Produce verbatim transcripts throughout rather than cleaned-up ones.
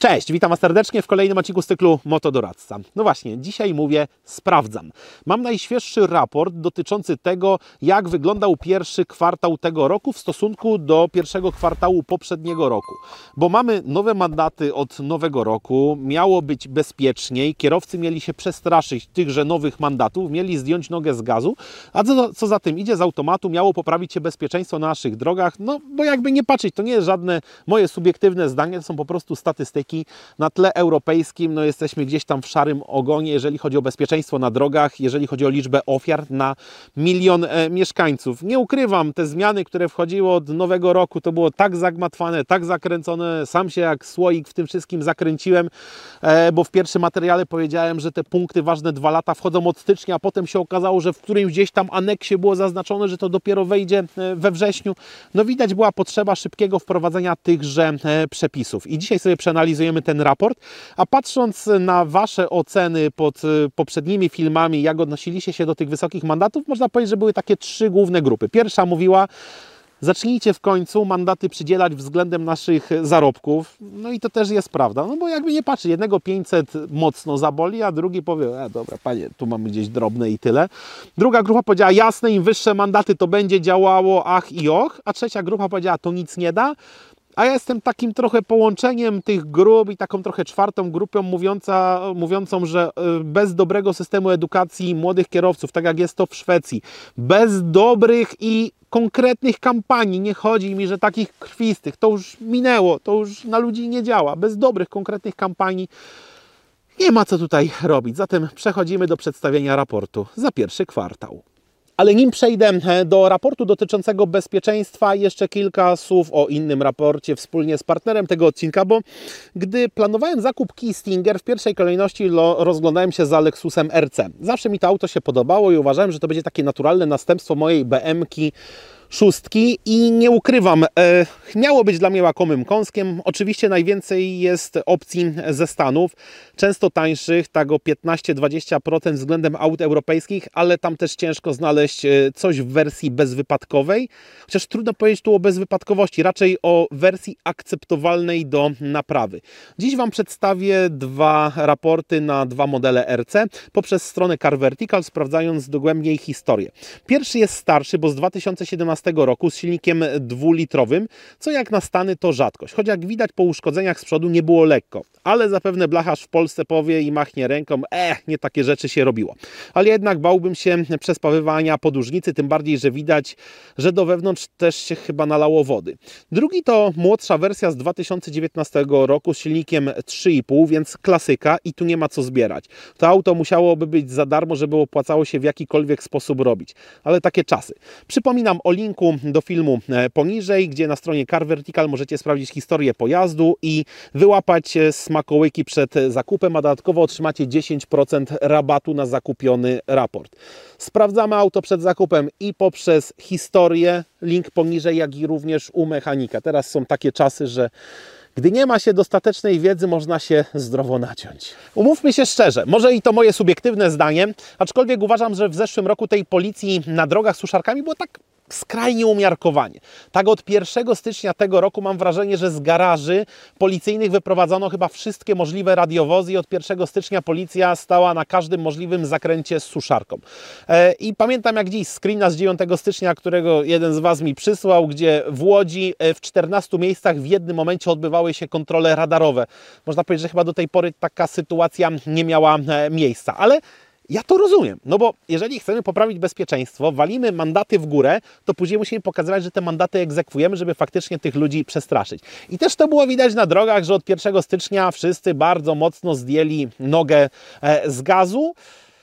Cześć, witam Was serdecznie w kolejnym odcinku z cyklu Motodoradca. No właśnie, dzisiaj mówię sprawdzam. Mam najświeższy raport dotyczący tego, jak wyglądał pierwszy kwartał tego roku w stosunku do pierwszego kwartału poprzedniego roku. Bo mamy nowe mandaty od nowego roku, miało być bezpieczniej, kierowcy mieli się przestraszyć tychże nowych mandatów, mieli zdjąć nogę z gazu, a co, co za tym idzie, z automatu miało poprawić się bezpieczeństwo na naszych drogach, no bo jakby nie patrzeć, to nie jest żadne moje subiektywne zdanie, to są po prostu statystyki. Na tle europejskim no jesteśmy gdzieś tam w szarym ogonie, jeżeli chodzi o bezpieczeństwo na drogach, jeżeli chodzi o liczbę ofiar na milion e, mieszkańców. Nie ukrywam, te zmiany, które wchodziły od nowego roku, to było tak zagmatwane, tak zakręcone, sam się jak słoik w tym wszystkim zakręciłem, e, bo w pierwszym materiale powiedziałem, że te punkty ważne dwa lata wchodzą od stycznia, a potem się okazało, że w którymś gdzieś tam aneksie było zaznaczone, że to dopiero wejdzie we wrześniu. No widać była potrzeba szybkiego wprowadzenia tychże e, przepisów. I dzisiaj sobie przeanalizujemy ten raport, a patrząc na Wasze oceny pod poprzednimi filmami, jak odnosiliście się do tych wysokich mandatów, można powiedzieć, że były takie trzy główne grupy. Pierwsza mówiła: zacznijcie w końcu mandaty przydzielać względem naszych zarobków. No i to też jest prawda. No bo jakby nie patrzeć, jednego pięćset mocno zaboli, a drugi powie: e, dobra, panie, tu mamy gdzieś drobne i tyle. Druga grupa powiedziała: jasne, im wyższe mandaty to będzie działało, ach i och. A trzecia grupa powiedziała: to nic nie da. A ja jestem takim trochę połączeniem tych grup i taką trochę czwartą grupą mówiąca, mówiącą, że bez dobrego systemu edukacji młodych kierowców, tak jak jest to w Szwecji, bez dobrych i konkretnych kampanii, nie chodzi mi, że takich krwistych, to już minęło, to już na ludzi nie działa, bez dobrych, konkretnych kampanii nie ma co tutaj robić. Zatem przechodzimy do przedstawienia raportu za pierwszy kwartał. Ale nim przejdę do raportu dotyczącego bezpieczeństwa, jeszcze kilka słów o innym raporcie wspólnie z partnerem tego odcinka, bo gdy planowałem zakup Kia Stinger, w pierwszej kolejności rozglądałem się za Lexusem R C. Zawsze mi to auto się podobało i uważałem, że to będzie takie naturalne następstwo mojej B M ki szóstki i nie ukrywam, e, miało być dla mnie łakomym kąskiem. Oczywiście najwięcej jest opcji ze Stanów, często tańszych, tak o piętnaście do dwudziestu procent względem aut europejskich, ale tam też ciężko znaleźć coś w wersji bezwypadkowej, chociaż trudno powiedzieć tu o bezwypadkowości, raczej o wersji akceptowalnej do naprawy. Dziś Wam przedstawię dwa raporty na dwa modele R C poprzez stronę Car Vertical, sprawdzając dogłębniej historię. Pierwszy jest starszy, bo z dwa tysiące siedemnastego roku z silnikiem dwulitrowym, co jak na Stany to rzadkość. Choć jak widać po uszkodzeniach z przodu nie było lekko. Ale zapewne blacharz w Polsce powie i machnie ręką: eh, nie takie rzeczy się robiło. Ale jednak bałbym się przespawywania podłużnicy, tym bardziej, że widać, że do wewnątrz też się chyba nalało wody. Drugi to młodsza wersja z dwa tysiące dziewiętnastego roku z silnikiem trzy i pół, więc klasyka i tu nie ma co zbierać. To auto musiałoby być za darmo, żeby opłacało się w jakikolwiek sposób robić. Ale takie czasy. Przypominam o linku do filmu poniżej, gdzie na stronie Car Vertical możecie sprawdzić historię pojazdu i wyłapać smakołyki przed zakupem, a dodatkowo otrzymacie dziesięć procent rabatu na zakupiony raport. Sprawdzamy auto przed zakupem i poprzez historię, link poniżej, jak i również u mechanika. Teraz są takie czasy, że gdy nie ma się dostatecznej wiedzy, można się zdrowo naciąć. Umówmy się szczerze, może i to moje subiektywne zdanie, aczkolwiek uważam, że w zeszłym roku tej policji na drogach z suszarkami było tak skrajnie umiarkowanie. Tak od pierwszego stycznia tego roku mam wrażenie, że z garaży policyjnych wyprowadzono chyba wszystkie możliwe radiowozy i od pierwszego stycznia policja stała na każdym możliwym zakręcie z suszarką. E, I pamiętam jak dziś screena z dziewiątego stycznia, którego jeden z Was mi przysłał, gdzie w Łodzi w czternastu miejscach w jednym momencie odbywały się kontrole radarowe. Można powiedzieć, że chyba do tej pory taka sytuacja nie miała e, miejsca, ale ja to rozumiem, no bo jeżeli chcemy poprawić bezpieczeństwo, walimy mandaty w górę, to później musimy pokazywać, że te mandaty egzekwujemy, żeby faktycznie tych ludzi przestraszyć. I też to było widać na drogach, że od pierwszego stycznia wszyscy bardzo mocno zdjęli nogę z gazu.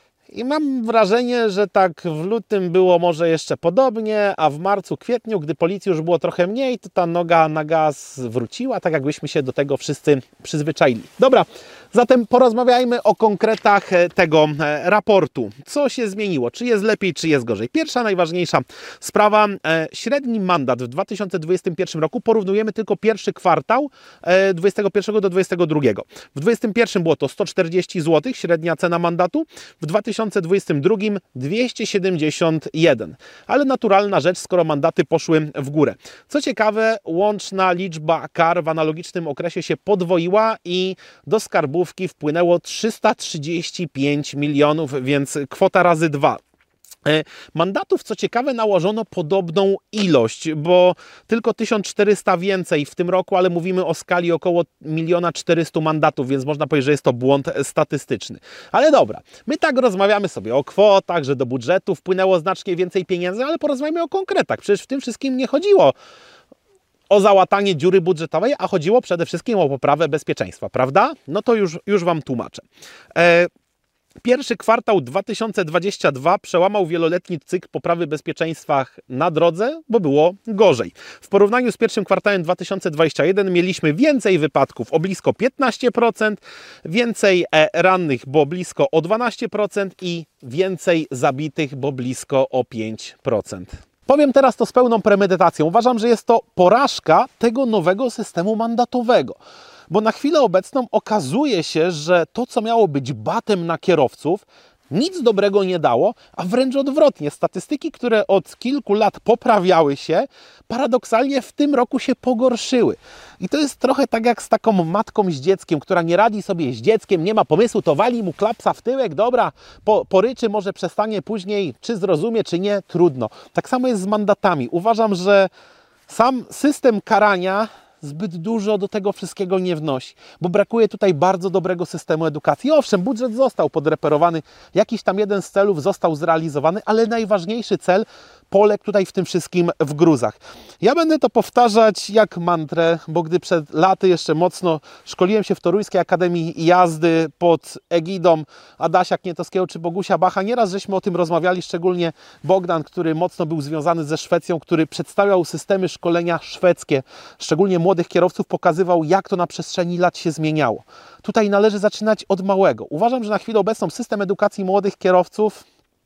I mam wrażenie, że tak w lutym było może jeszcze podobnie, a w marcu, kwietniu, gdy policji już było trochę mniej, to ta noga na gaz wróciła, tak jakbyśmy się do tego wszyscy przyzwyczaili. Dobra, zatem porozmawiajmy o konkretach tego raportu. Co się zmieniło? Czy jest lepiej, czy jest gorzej? Pierwsza, najważniejsza sprawa. Średni mandat w dwa tysiące dwudziestym pierwszym roku porównujemy tylko pierwszy kwartał dwudziestego pierwszego do dwudziestego drugiego. W dwudziestym pierwszym było to sto czterdzieści złotych, średnia cena mandatu. W dwa tysiące tysiące dwudziestym drugim dwieście siedemdziesiąt jeden. Ale naturalna rzecz, skoro mandaty poszły w górę. Co ciekawe, łączna liczba kar w analogicznym okresie się podwoiła i do skarbówki wpłynęło trzysta trzydzieści pięć milionów, więc kwota razy dwa. Mandatów, co ciekawe, nałożono podobną ilość, bo tylko tysiąc czterysta więcej w tym roku, ale mówimy o skali około miliona czterystu mandatów, więc można powiedzieć, że jest to błąd statystyczny. Ale dobra, my tak rozmawiamy sobie o kwotach, że do budżetu wpłynęło znacznie więcej pieniędzy, ale porozmawiamy o konkretach. Przecież w tym wszystkim nie chodziło o załatanie dziury budżetowej, a chodziło przede wszystkim o poprawę bezpieczeństwa, prawda? No to już, już Wam tłumaczę. E Pierwszy kwartał dwa tysiące dwudziesty drugi przełamał wieloletni cykl poprawy bezpieczeństwa na drodze, bo było gorzej. W porównaniu z pierwszym kwartałem dwa tysiące dwudziestym pierwszym mieliśmy więcej wypadków o blisko piętnaście procent, więcej rannych, bo blisko o dwanaście procent i więcej zabitych, bo blisko o pięć procent. Powiem teraz to z pełną premedytacją. Uważam, że jest to porażka tego nowego systemu mandatowego. Bo na chwilę obecną okazuje się, że to, co miało być batem na kierowców, nic dobrego nie dało, a wręcz odwrotnie. Statystyki, które od kilku lat poprawiały się, paradoksalnie w tym roku się pogorszyły. I to jest trochę tak jak z taką matką z dzieckiem, która nie radzi sobie z dzieckiem, nie ma pomysłu, to wali mu klapsa w tyłek, dobra, po, poryczy, może przestanie później, czy zrozumie, czy nie, trudno. Tak samo jest z mandatami. Uważam, że sam system karania zbyt dużo do tego wszystkiego nie wnosi, bo brakuje tutaj bardzo dobrego systemu edukacji. Owszem, budżet został podreperowany, jakiś tam jeden z celów został zrealizowany, ale najważniejszy cel poległ tutaj w tym wszystkim w gruzach. Ja będę to powtarzać jak mantrę, bo gdy przed laty jeszcze mocno szkoliłem się w Toruńskiej Akademii Jazdy pod egidą Adasia Knietowskiego czy Bogusia Bacha, nieraz żeśmy o tym rozmawiali, szczególnie Bogdan, który mocno był związany ze Szwecją, który przedstawiał systemy szkolenia szwedzkie, szczególnie młodych kierowców, pokazywał, jak to na przestrzeni lat się zmieniało. Tutaj należy zaczynać od małego. Uważam, że na chwilę obecną system edukacji młodych kierowców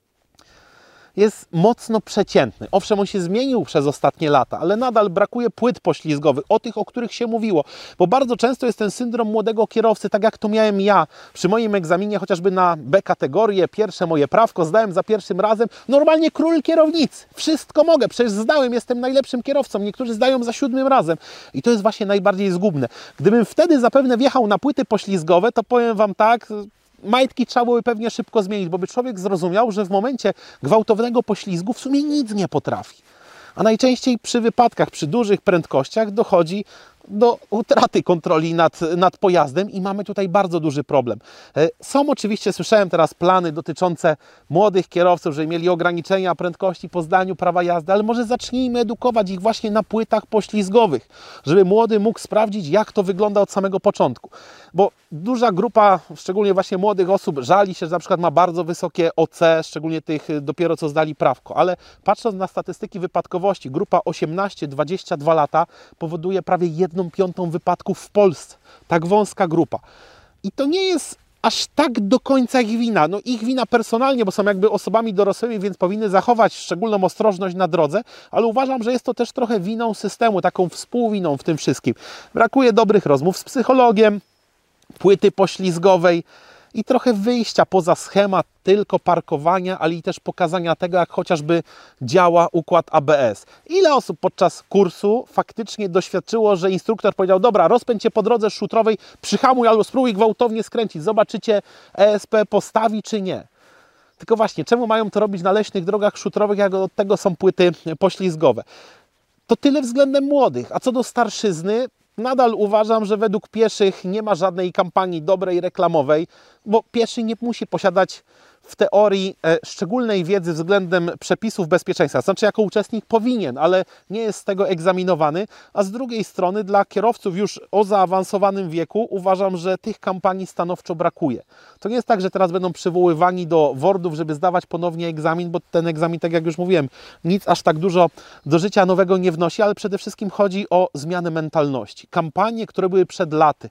jest mocno przeciętny. Owszem, on się zmienił przez ostatnie lata, ale nadal brakuje płyt poślizgowych, o tych, o których się mówiło, bo bardzo często jest ten syndrom młodego kierowcy, tak jak to miałem ja przy moim egzaminie, chociażby na B kategorię, pierwsze moje prawko zdałem za pierwszym razem, normalnie król kierownicy, wszystko mogę, przecież zdałem, jestem najlepszym kierowcą, niektórzy zdają za siódmym razem i to jest właśnie najbardziej zgubne. Gdybym wtedy zapewne wjechał na płyty poślizgowe, to powiem Wam tak, majtki trzeba były pewnie szybko zmienić, bo by człowiek zrozumiał, że w momencie gwałtownego poślizgu w sumie nic nie potrafi. A najczęściej przy wypadkach, przy dużych prędkościach dochodzi do utraty kontroli nad, nad pojazdem i mamy tutaj bardzo duży problem. Są oczywiście, słyszałem teraz plany dotyczące młodych kierowców, że mieli ograniczenia prędkości po zdaniu prawa jazdy, ale może zacznijmy edukować ich właśnie na płytach poślizgowych, żeby młody mógł sprawdzić, jak to wygląda od samego początku. Bo duża grupa, szczególnie właśnie młodych osób, żali się, że na przykład ma bardzo wysokie O C, szczególnie tych dopiero co zdali prawko, ale patrząc na statystyki wypadkowości, grupa osiemnaście do dwudziestu dwóch lat powoduje prawie jedną piątą wypadków w Polsce. Tak wąska grupa. I to nie jest aż tak do końca ich wina. No ich wina personalnie, bo są jakby osobami dorosłymi, więc powinny zachować szczególną ostrożność na drodze, ale uważam, że jest to też trochę winą systemu, taką współwiną w tym wszystkim. Brakuje dobrych rozmów z psychologiem, płyty poślizgowej i trochę wyjścia poza schemat tylko parkowania, ale i też pokazania tego, jak chociażby działa układ A B S. Ile osób podczas kursu faktycznie doświadczyło, że instruktor powiedział, dobra, rozpędź się po drodze szutrowej, przyhamuj albo spróbuj gwałtownie skręcić, zobaczycie, E S P postawi czy nie. Tylko właśnie, czemu mają to robić na leśnych drogach szutrowych, jak od tego są płyty poślizgowe? To tyle względem młodych, a co do starszyzny, nadal uważam, że według pieszych nie ma żadnej kampanii dobrej, reklamowej, bo pieszy nie musi posiadać w teorii e, szczególnej wiedzy względem przepisów bezpieczeństwa. Znaczy, jako uczestnik powinien, ale nie jest z tego egzaminowany. A z drugiej strony, dla kierowców już o zaawansowanym wieku uważam, że tych kampanii stanowczo brakuje. To nie jest tak, że teraz będą przywoływani do wordów, żeby zdawać ponownie egzamin, bo ten egzamin, tak jak już mówiłem, nic aż tak dużo do życia nowego nie wnosi, ale przede wszystkim chodzi o zmianę mentalności. Kampanie, które były przed laty,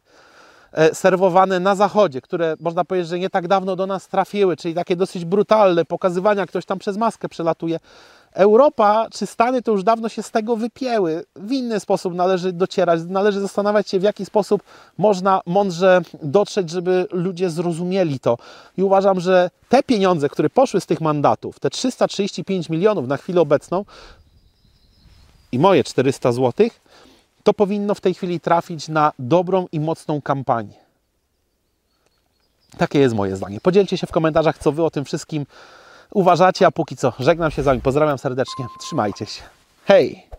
serwowane na zachodzie, które można powiedzieć, że nie tak dawno do nas trafiły, czyli takie dosyć brutalne pokazywania, ktoś tam przez maskę przelatuje, Europa czy Stany to już dawno się z tego wypięły. W inny sposób należy docierać, należy zastanawiać się, w jaki sposób można mądrze dotrzeć, żeby ludzie zrozumieli to. I uważam, że te pieniądze, które poszły z tych mandatów, te trzysta trzydzieści pięć milionów na chwilę obecną i moje czterysta złotych, to powinno w tej chwili trafić na dobrą i mocną kampanię. Takie jest moje zdanie. Podzielcie się w komentarzach, co Wy o tym wszystkim uważacie, a póki co żegnam się z Wami. Pozdrawiam serdecznie. Trzymajcie się. Hej!